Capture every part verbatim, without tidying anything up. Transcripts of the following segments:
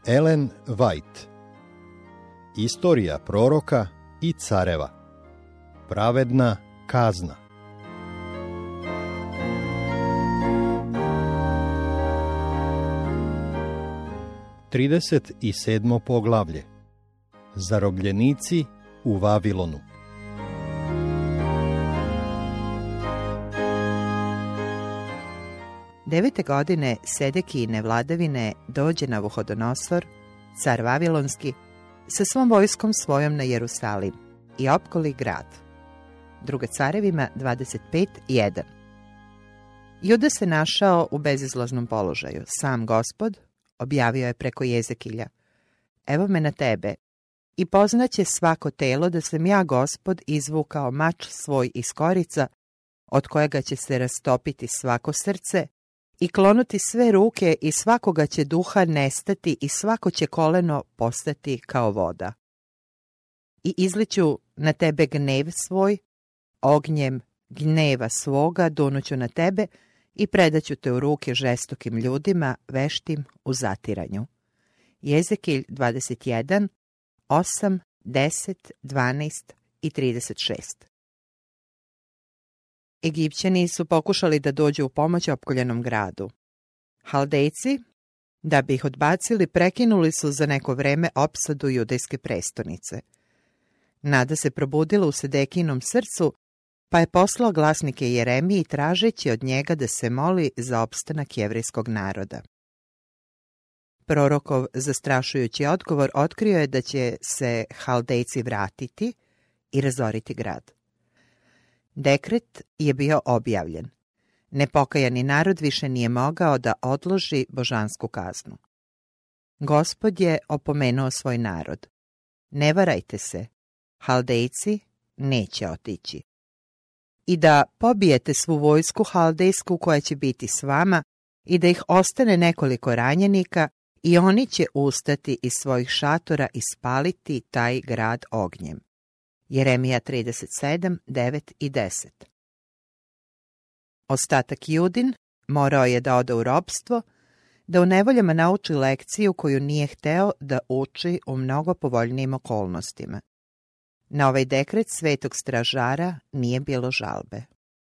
Ellen White. Istorija proroka i careva. Pravedna kazna. Trideset i sedmo poglavlje. Zarobljenici u Vavilonu. Devete godine Sedekijine vladavine dođe Navuhodonosor, car Vavilonski, sa svom vojskom svojom na Jerusalim i opkoli grad. Druga carevima dvadeset pet jedan. Juda se našao u bezizlaznom položaju. Sam Gospod objavio je preko Jezekilja: Evo me na tebe, i poznaće svako telo da sam ja, Gospod, izvukao mač svoj iz korica, od kojega će se rastopiti svako srce i klonuti sve ruke, i svakoga će duha nestati, i svako će koleno postati kao voda. I izliću na tebe gnev svoj, ognjem gneva svoga dunuću na tebe i predaću te u ruke žestokim ljudima, veštim u zatiranju. Jezekilj dvadeset jedan, osam, deset, dvanaest i trideset šest. Egipćani su pokušali da dođu u pomoć opkoljenom gradu. Haldejci, da bi ih odbacili, prekinuli su za neko vreme opsadu judejske prestonice. Nada se probudila u Sedekijinom srcu, pa je poslao glasnike Jeremiji tražeći od njega da se moli za opstanak jevrejskog naroda. Prorokov zastrašujući odgovor otkrio je da će se Haldejci vratiti i razoriti grad. Dekret je bio objavljen. Nepokajani narod više nije mogao da odloži božansku kaznu. Gospod je opomenuo svoj narod: Ne varajte se, Haldejci neće otići. I da pobijete svu vojsku haldejsku koja će biti s vama, i da ih ostane nekoliko ranjenika, i oni će ustati iz svojih šatora i spaliti taj grad ognjem. Jeremija trideset sedam, devet i deset. Ostatak Judin morao je da ode u ropstvo, da u nevoljama nauči lekciju koju nije hteo da uči u mnogo povoljnijim okolnostima. Na ovaj dekret svetog stražara nije bilo žalbe.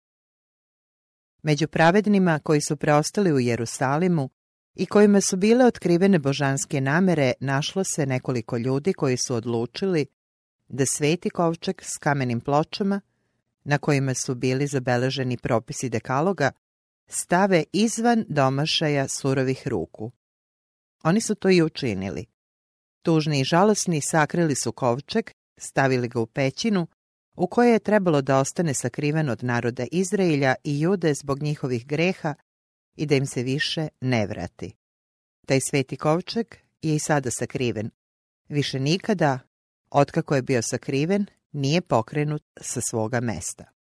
Među pravednima koji su preostali u Jerusalimu i kojima su bile otkrivene božanske namere, našlo se nekoliko ljudi koji su odlučili da sveti kovčeg s kamenim pločama, na kojima su bili zabeleženi propisi dekaloga, stave izvan domašaja surovih ruku. Oni su to i učinili. Tužni i žalosni sakrili su kovčeg, stavili ga u pećinu, u kojoj je trebalo da ostane sakriven od naroda Izraelja i Jude zbog njihovih greha i da im se više ne vrati. Taj sveti kovčeg je i sada sakriven. Više nikada, otkako je bio sakriven, nije pokrenut sa svoga mesta.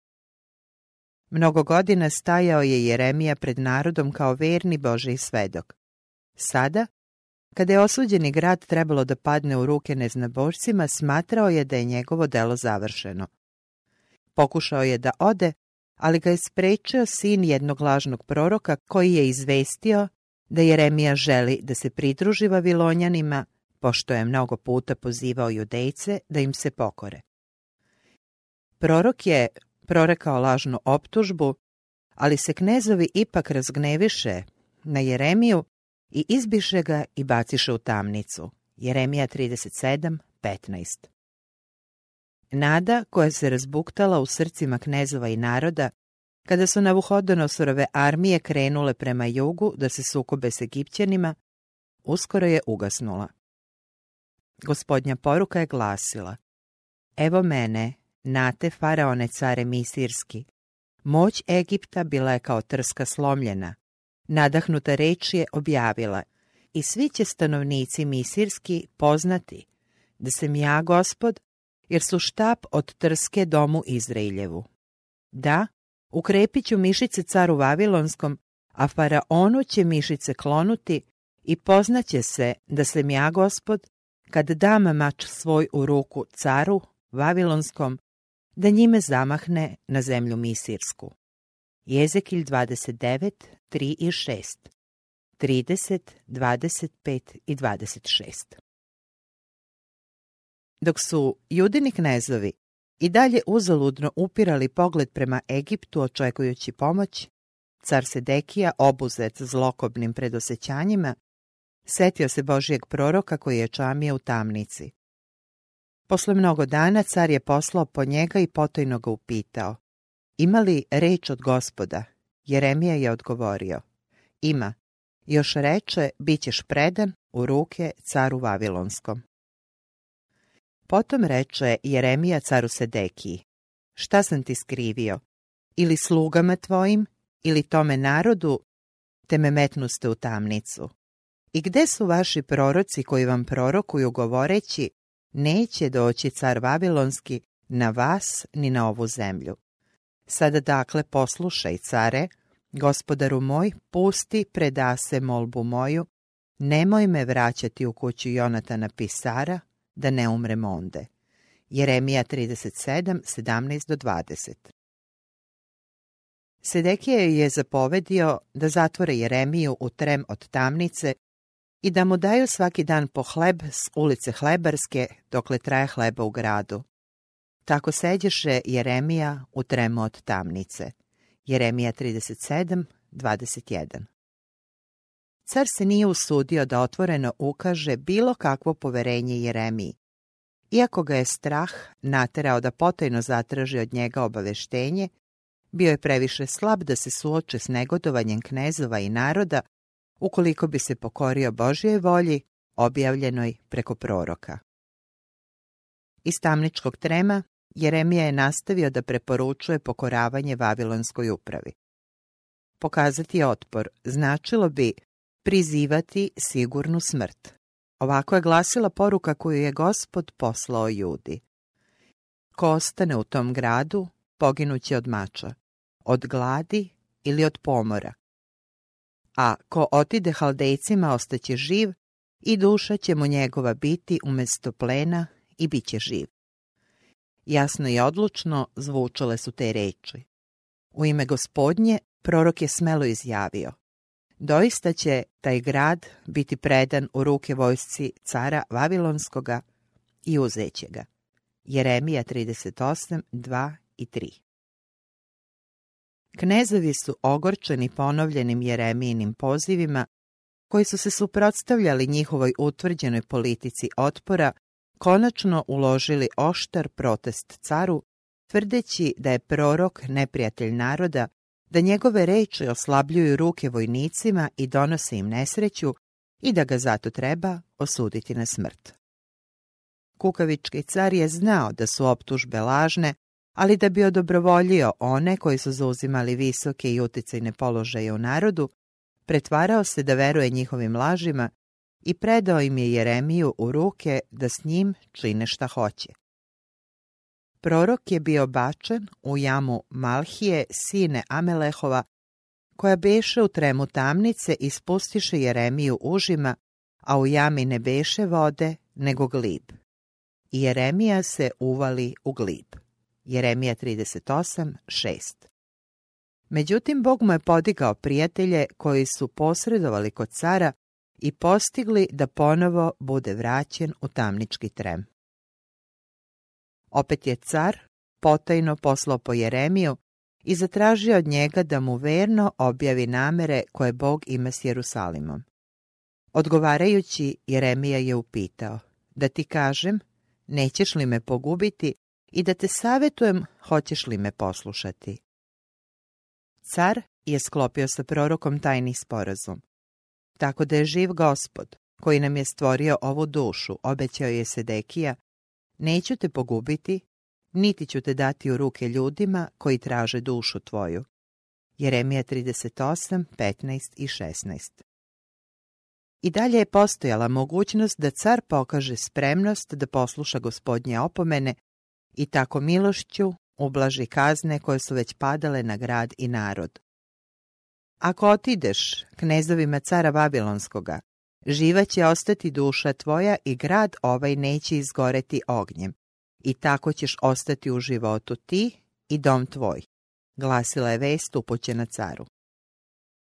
Mnogo godina stajao je Jeremija pred narodom kao verni Božji svedok. Sada, kada je osuđeni grad trebalo da padne u ruke neznabošcima, smatrao je da je njegovo delo završeno. Pokušao je da ode, ali ga je sprečio sin jednog lažnog proroka koji je izvestio da Jeremija želi da se pridruži Vavilonjanima, pošto je mnogo puta pozivao Judejce da im se pokore. Prorok je prorekao lažnu optužbu, ali se knezovi ipak razgneviše na Jeremiju i izbiše ga i baciše u tamnicu. Jeremija trideset sedam, petnaest. Nada koja se razbuktala u srcima knezova i naroda, kada su Navuhodonosorove armije krenule prema jugu da se sukobe s Egipćanima, uskoro je ugasnula. Gospodnja poruka je glasila: Evo mene, nate faraone care misirski. Moć Egipta bila je kao trska slomljena. Nadahnuta reč je objavila: I svi će stanovnici misirski poznati da sam ja Gospod, jer su štap od trske domu Izraeljevu. Da, ukrepit ću mišice caru Vavilonskom, a faraonu će mišice klonuti, i poznaće se da sam ja Gospod, kad dam mač svoj u ruku caru Vavilonskom, da njime zamahne na zemlju misirsku. Jezekilj dvadeset devet, tri i šest. trideset, dvadeset pet i dvadeset šest. Dok su Judini knezovi i dalje uzaludno upirali pogled prema Egiptu očekujući pomoć, car Sedekija, obuzet zlokobnim predosećanjima, setio se Božijeg proroka koji je čamio u tamnici. Posle mnogo dana car je poslao po njega i potajno ga upitao: ima li reč od Gospoda? Jeremija je odgovorio: ima. Još reče, bit ćeš predan u ruke caru Vavilonskom. Potom reče Jeremija caru Sedekiji: šta sam ti skrivio? Ili slugama tvojim, ili tome narodu, te me metnuste u tamnicu. I gde su vaši proroci koji vam prorokuju govoreći: neće doći car Vavilonski na vas ni na ovu zemlju? Sada dakle poslušaj, care, gospodaru moj, pusti, predase molbu moju, nemoj me vraćati u kuću Jonatana pisara, da ne umrem onde. Jeremija trideset sedam, sedamnaest do dvadeset. Sedekija je zapovedio da zatvore Jeremiju u trem od tamnice i da mu daju svaki dan po hleb s ulice Hlebarske dokle traje hleba u gradu. Tako seđeše Jeremija u tremu od tamnice. Jeremija trideset sedam, dvadeset jedan. Car se nije usudio da otvoreno ukaže bilo kakvo poverenje Jeremiji, iako ga je strah naterao da potajno zatraži od njega obaveštenje. Bio je previše slab da se suoči s negodovanjem knezova i naroda ukoliko bi se pokorio Božjoj volji objavljenoj preko proroka. Iz tamničkog trema Jeremija je nastavio da preporučuje pokoravanje vavilonskoj upravi. Pokazati otpor značilo bi prizivati sigurnu smrt. Ovako je glasila poruka koju je Gospod poslao Judi. Ko ostane u tom gradu, poginuće od mača, od gladi ili od pomora. A ko otide Haldejcima, ostaće živ i duša će mu njegova biti umesto plena i bit će živ. Jasno i odlučno zvučale su te reči. U ime Gospodnje prorok je smelo izjavio: doista će taj grad biti predan u ruke vojsci cara Vavilonskoga i uzeće ga. Jeremija trideset osam, dva i tri. Knezovi su ogorčeni ponovljenim Jeremijinim pozivima, koji su se suprotstavljali njihovoj utvrđenoj politici otpora, konačno uložili oštar protest caru, tvrdeći da je prorok neprijatelj naroda, da njegove reči oslabljuju ruke vojnicima i donose im nesreću i da ga zato treba osuditi na smrt. Kukavički car je znao da su optužbe lažne, ali da bi odobrovoljio one koji su zauzimali visoke i uticajne položaje u narodu, pretvarao se da veruje njihovim lažima i predao im je Jeremiju u ruke da s njim čine šta hoće. Prorok je bio bačen u jamu Malhije, sine Amelehova, koja beše u tremu tamnice i spustiše Jeremiju užima, a u jami ne beše vode, nego glib. I Jeremija se uvali u glib. Jeremija trideset osam, šest. Međutim, Bog mu je podigao prijatelje koji su posredovali kod cara i postigli da ponovo bude vraćen u tamnički trem. Opet je car potajno poslao po Jeremiju i zatražio od njega da mu verno objavi namere koje Bog ima s Jerusalimom. Odgovarajući, Jeremija je upitao: da ti kažem, nećeš li me pogubiti, i da te savjetujem, hoćeš li me poslušati? Car je sklopio sa prorokom tajni sporazum. Tako da je živ Gospod, koji nam je stvorio ovu dušu, obećao je Sedekija, neću te pogubiti, niti ću te dati u ruke ljudima koji traže dušu tvoju. Jeremija trideset osam, petnaest i šesnaest. I dalje je postojala mogućnost da car pokaže spremnost da posluša Gospodnje opomene i tako milošću ublaži kazne koje su već padale na grad i narod. Ako otideš knezovima cara Vavilonskoga, živa će ostati duša tvoja i grad ovaj neće izgoreti ognjem, i tako ćeš ostati u životu ti i dom tvoj, glasila je vest upućena caru.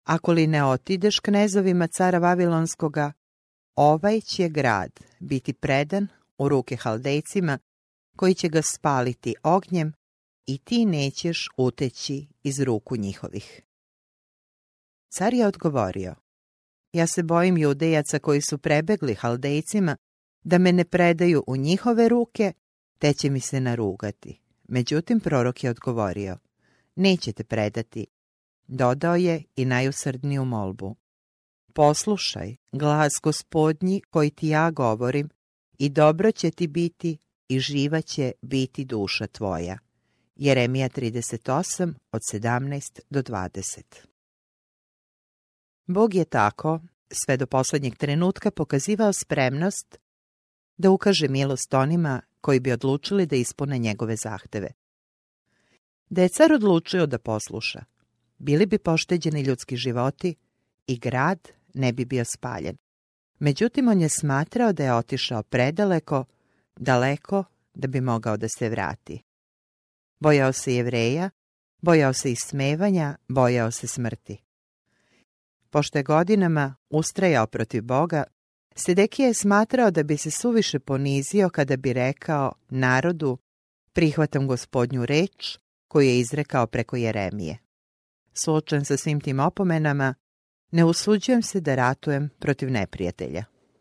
ako li ne otideš knezovima cara Vavilonskoga, ovaj će grad biti predan u ruke Haldejcima, koji će ga spaliti ognjem i ti nećeš uteći iz ruku njihovih. Car je odgovorio, ja se bojim Judejaca koji su prebegli Haldejcima, da me ne predaju u njihove ruke, te će mi se narugati. Međutim, prorok je odgovorio, nećete predati. Dodao je i najusrdniju molbu. Poslušaj glas Gospodnji koji ti ja govorim i dobro će ti biti i živa će biti duša tvoja. Jeremija trideset osam od sedamnaest do dvadeset. Bog je tako, sve do posljednjeg trenutka, pokazivao spremnost da ukaže milost onima koji bi odlučili da ispune njegove zahteve. Da je car odlučio da posluša, bili bi pošteđeni ljudski životi i grad ne bi bio spaljen. Međutim, on je smatrao da je otišao predaleko, daleko da bi mogao da se vrati. Bojao se Jevreja, bojao se ismevanja, bojao se smrti. Pošto je godinama ustrajao protiv Boga, Sedekija je smatrao da bi se suviše ponizio kada bi rekao narodu, prihvatam Gospodnju reč koju je izrekao preko Jeremije. Suočen sa svim tim opomenama, ne usuđujem se da ratujem protiv neprijatelja.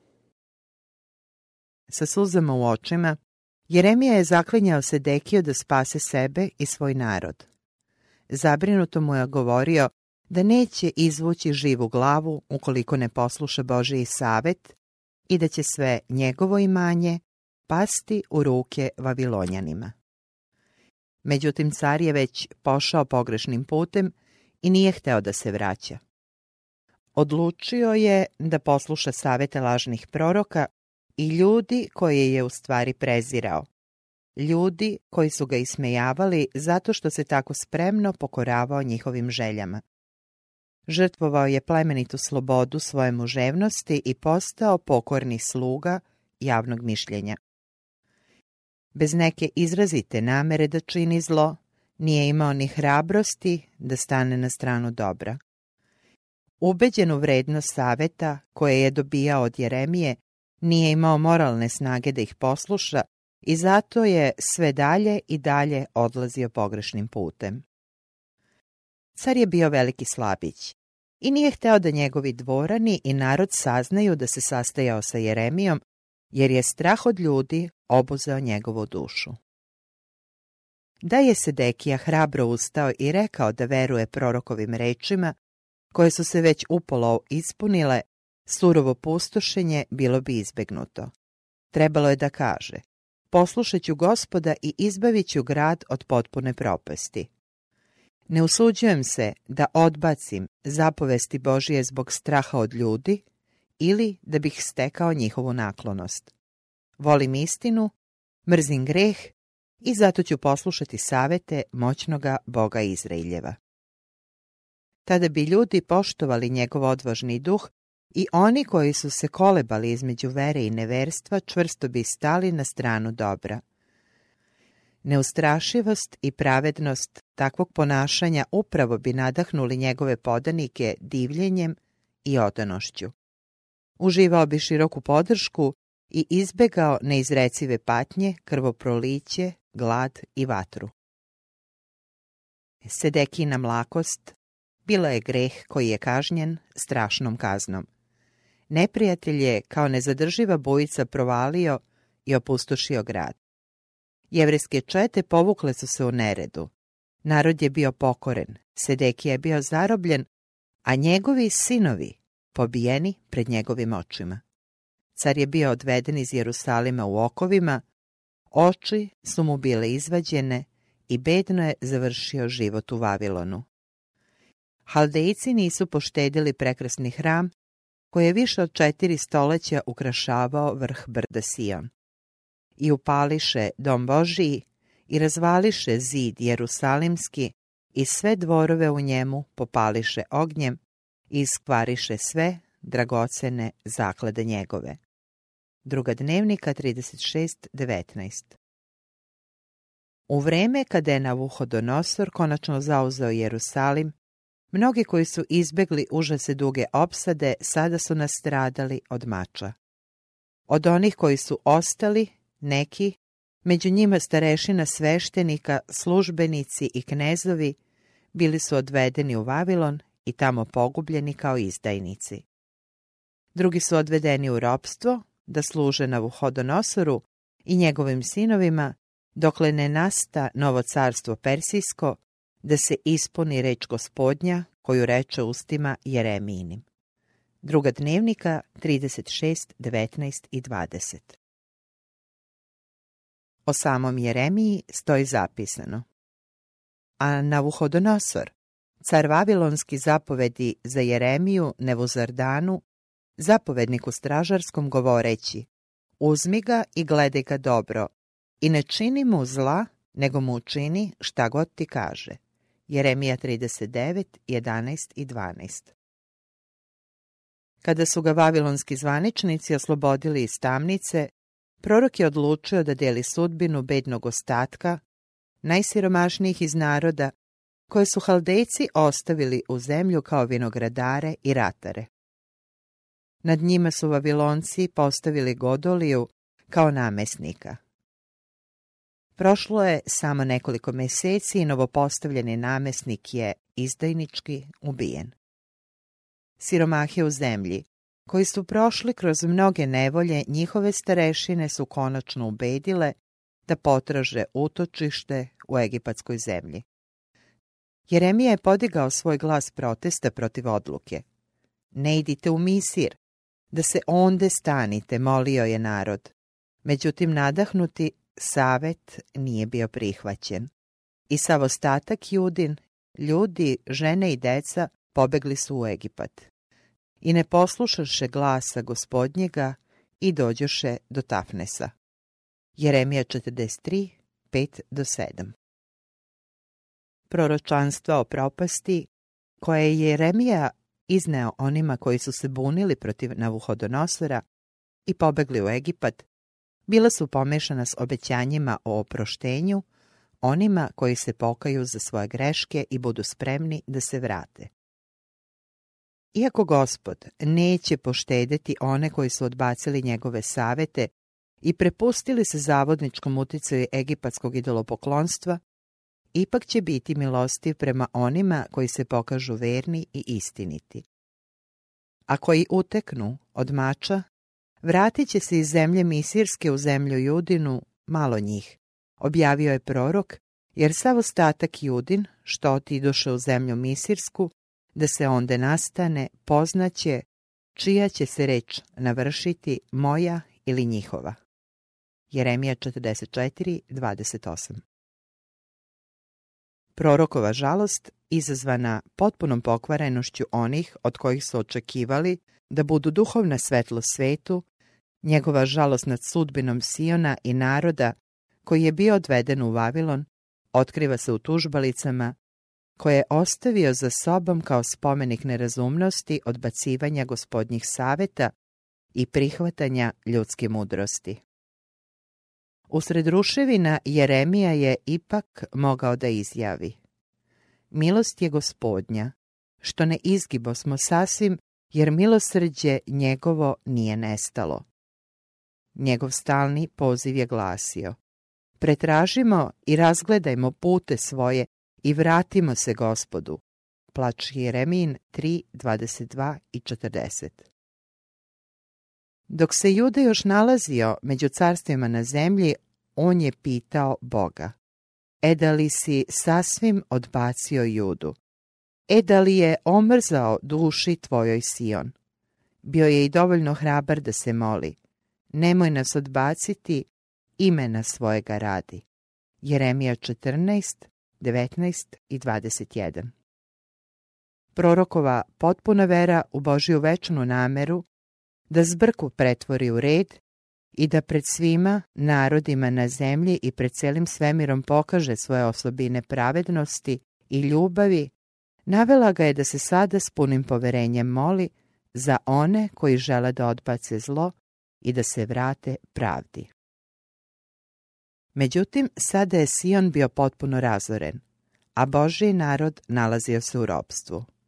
Sa suzama u očima, Jeremija je zaklinjao Sedekiju da spase sebe i svoj narod. Zabrinuto mu je govorio da neće izvući živu glavu ukoliko ne posluša Božiji savet i da će sve njegovo imanje pasti u ruke Vavilonjanima. Međutim, car je već pošao pogrešnim putem i nije hteo da se vraća. Odlučio je da posluša savete lažnih proroka i ljudi koje je u stvari prezirao. Ljudi koji su ga ismejavali zato što se tako spremno pokoravao njihovim željama. Žrtvovao je plemenitu slobodu svoje muževnosti i postao pokorni sluga javnog mišljenja. Bez neke izrazite namere da čini zlo, nije imao ni hrabrosti da stane na stranu dobra. Ubeđen u vrednost saveta koje je dobijao od Jeremije, nije imao moralne snage da ih posluša i zato je sve dalje i dalje odlazio pogrešnim putem. Car je bio veliki slabić i nije hteo da njegovi dvorani i narod saznaju da se sastajao sa Jeremijom, jer je strah od ljudi obuzeo njegovu dušu. Da je Sedekija hrabro ustao i rekao da veruje prorokovim rečima, koje su se već upolo ispunile, surovo pustošenje bilo bi izbegnuto. Trebalo je da kaže, poslušat ću Gospoda i izbavit ću grad od potpune propasti. Ne usuđujem se da odbacim zapovesti Božije zbog straha od ljudi ili da bih stekao njihovu naklonost. Volim istinu, mrzim greh i zato ću poslušati savete moćnoga Boga Izraeljeva. Tada bi ljudi poštovali njegov odvažni duh i oni koji su se kolebali između vere i neverstva čvrsto bi stali na stranu dobra. Neustrašivost i pravednost takvog ponašanja upravo bi nadahnuli njegove podanike divljenjem i odanošću. Uživao bi široku podršku i izbegao neizrecive patnje, krvoproliće, glad i vatru. Sedekijina mlakost bila je greh koji je kažnjen strašnom kaznom. Neprijatelj je kao nezadrživa bujica provalio i opustošio grad. Jevrejske čete povukle su se u neredu. Narod je bio pokoren, Sedekija je bio zarobljen, a njegovi sinovi pobijeni pred njegovim očima. Car je bio odveden iz Jerusalima u okovima, oči su mu bile izvađene i bedno je završio život u Vavilonu. Haldejci nisu poštedili prekrasni hram koji je više od četiri stoleća ukrašavao vrh brda Sion. I upališe dom Božiji i razvališe zid Jerusalimski i sve dvorove u njemu popališe ognjem i iskvariše sve dragocene zaklade njegove. Druga dnevnika trideset šest devetnaest. U vreme kada je Navuhodonosor konačno zauzeo Jerusalim, Mnogi koji su izbjegli užase duge opsade sada su nastradali od mača. Od onih koji su ostali, neki, među njima starešina sveštenika, službenici i knezovi, bili su odvedeni u Vavilon i tamo pogubljeni kao izdajnici. Drugi su odvedeni u ropstvo da služe Navuhodonosoru i njegovim sinovima, dokle ne nasta novo carstvo persijsko, da se ispuni reč Gospodnja koju reče ustima Jeremijinim. Druga dnevnika trideset šest, devetnaest i dvadeset. O samom Jeremiji stoji zapisano: A Navuhodonosor, car Vavilonski, zapovedi za Jeremiju Nevuzardanu, zapovedniku stražarskom, govoreći: Uzmi ga i gledaj ga dobro, i ne čini mu zla, nego mu učini šta god ti kaže. Jeremija trideset devet, jedanaest i dvanaest. Kada su ga vavilonski zvaničnici oslobodili iz tamnice, prorok je odlučio da deli sudbinu bednog ostatka, najsiromašnijih iz naroda, koje su Haldejci ostavili u zemlju kao vinogradare i ratare. Nad njima su Vavilonci postavili Godoliju kao namesnika. Prošlo je samo nekoliko mjeseci i novopostavljeni namesnik je izdajnički ubijen. Siromahi u zemlji, koji su prošli kroz mnoge nevolje, njihove starešine su konačno ubedile da potraže utočište u egipatskoj zemlji. Jeremija je podigao svoj glas protesta protiv odluke. Ne idite u Misir, da se onde stanite, molio je narod. Međutim, nadahnuti savet nije bio prihvaćen. I sav ostatak Judin, ljudi, žene i deca, pobegli su u Egipat. I ne poslušaše glasa Gospodnjega i dođoše do Tafnesa. Jeremija četrdeset tri, pet do sedam. Proročanstva o propasti koje je Jeremija izneo onima koji su se bunili protiv Navuhodonosora i pobegli u Egipat, bila su pomešana s obećanjima o oproštenju onima koji se pokaju za svoje greške i budu spremni da se vrate. Iako Gospod neće poštedeti one koji su odbacili njegove savete i prepustili se zavodničkom uticaju egipatskog idolopoklonstva, ipak će biti milostiv prema onima koji se pokažu verni i istiniti. A koji uteknu od mača, vratit će se iz zemlje Misirske u zemlju Judinu malo njih, objavio je prorok, jer sav ostatak Judin, što otidoše u zemlju Misirsku, da se onde nastane, poznaće čija će se reč navršiti, moja ili njihova. Jeremija četrdeset četiri, dvadeset osam. Prorokova žalost, izazvana potpunom pokvarenošću onih od kojih su očekivali da budu duhovna svetlost svetu, njegova žalost nad sudbinom Siona i naroda koji je bio odveden u Vavilon, otkriva se u tužbalicama koje je ostavio za sobom kao spomenik nerazumnosti, odbacivanja Gospodnjih saveta i prihvatanja ljudske mudrosti. Usred ruševina Jeremija je ipak mogao da izjavi: Milost je Gospodnja, što ne izgibo smo sasvim, jer milosrđe njegovo nije nestalo. Njegov stalni poziv je glasio: Pretražimo i razgledajmo pute svoje i vratimo se Gospodu. Plač Jeremijin tri, dvadeset dva i četrdeset. Dok se Juda još nalazio među carstvima na zemlji, on je pitao Boga: E da li si sasvim odbacio Judu? E da li je omrzao duši tvojoj Sion? Bio je i dovoljno hrabar da se moli: Nemoj nas odbaciti, imena svojega radi. Jeremija četrnaest, devetnaest i dvadeset jedan. Prorokova potpuna vera u Božju večnu nameru da zbrku pretvori u red i da pred svima narodima na zemlji i pred celim svemirom pokaže svoje osobine pravednosti i ljubavi, navela ga je da se sada s punim poverenjem moli za one koji žele da odbace zlo i da se vrate pravdi. Međutim, sada je Sion bio potpuno razoren, a Božji narod nalazio se u ropstvu.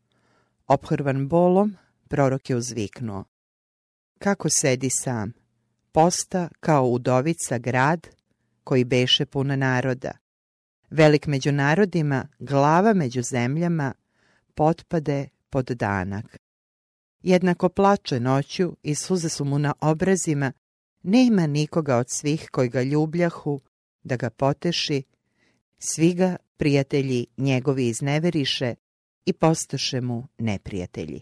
Ophrvan bolom, prorok je uzviknuo: kako sedi sam, posta kao udovica grad koji beše puna naroda. Velik među narodima, glava među zemljama, potpade pod danak. Jednako plače noću i suze su mu na obrazima, nema nikoga od svih koji ga ljubljahu da ga poteši, svi ga prijatelji njegovi izneveriše i postaše mu neprijatelji.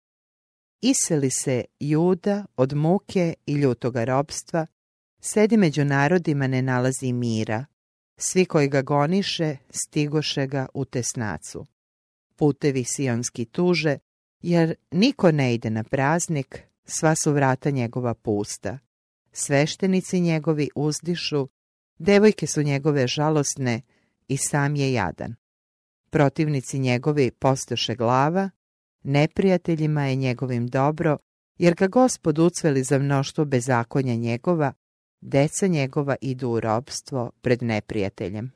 Iseli se Juda od muke i ljutoga robstva, sedi među narodima, ne nalazi mira, svi koji ga goniše stigoše ga u tesnacu. Putevi sionski tuže, jer niko ne ide na praznik, sva su vrata njegova pusta. Sveštenici njegovi uzdišu, devojke su njegove žalosne i sam je jadan. Protivnici njegovi postoše glava, neprijateljima je njegovim dobro, jer ga Gospod ucveli za mnoštvo bezakonja njegova, deca njegova idu u robstvo pred neprijateljem.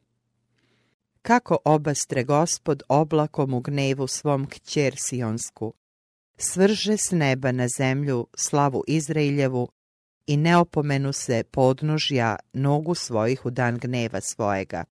Kako obastre Gospod oblakom u gnevu svom kćer Sionsku, svrže s neba na zemlju slavu Izrailjevu i ne opomenu se podnožja nogu svojih u dan gneva svojega.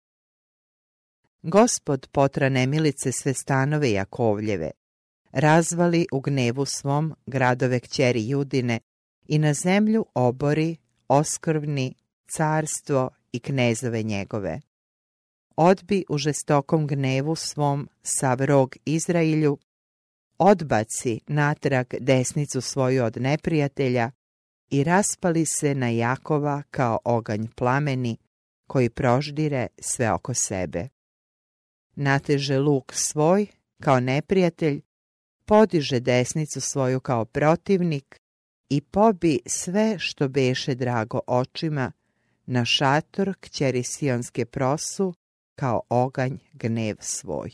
Gospod potra nemilice sve stanove Jakovljeve, razvali u gnevu svom gradove kćeri Judine i na zemlju obori, oskrvni, carstvo i knezove njegove. Odbi u žestokom gnevu svom sav rog Izrailju, odbaci natrag desnicu svoju od neprijatelja i raspali se na Jakova kao oganj plameni koji proždire sve oko sebe. Nateže luk svoj kao neprijatelj, podiže desnicu svoju kao protivnik i pobi sve što beše drago očima, na šator kćeri Sionske prosu kao oganj gnev svoj.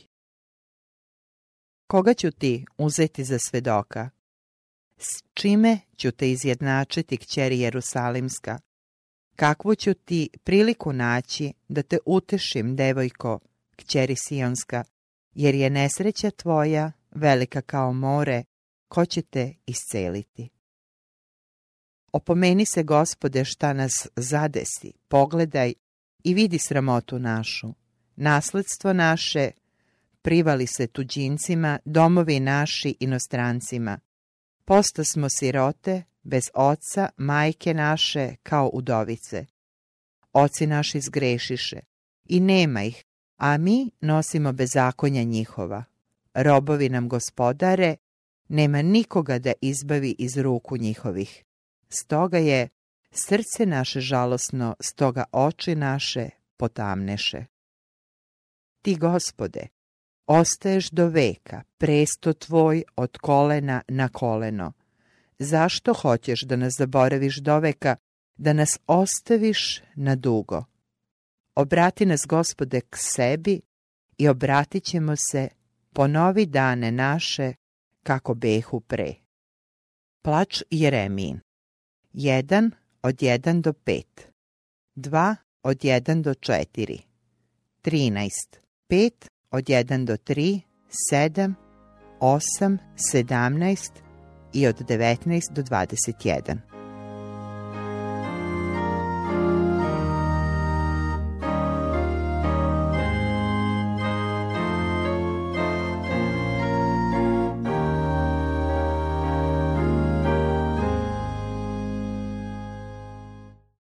Koga ću ti uzeti za svedoka? S čime ću te izjednačiti, kćeri Jerusalimska? Kakvu ću ti priliku naći da te utešim, devojko, kćeri Sionska, jer je nesreća tvoja velika kao more, ko će te isceliti? Opomeni se, Gospode, šta nas zadesi, pogledaj i vidi sramotu našu. Nasledstvo naše privali se tuđincima, domovi naši inostrancima. Posta smo sirote, bez oca, majke naše kao udovice. Oci naši zgrešiše i nema ih, a mi nosimo bezakonja njihova. Robovi nam gospodare, nema nikoga da izbavi iz ruku njihovih. Stoga je srce naše žalosno, stoga oči naše potamneše. Ti, Gospode, ostaješ do veka, presto tvoj od kolena na koleno. Zašto hoćeš da nas zaboraviš do veka, da nas ostaviš na dugo? Obrati nas, Gospode, k sebi i obratit ćemo se, ponovi dane naše kako behu pre. Plač Jeremijin. jedan od jedan do pet. dva od jedan do četiri. trinaest. pet od jedan do tri. sedam, osam, sedamnaest i od devetnaest do dvadeset jedan.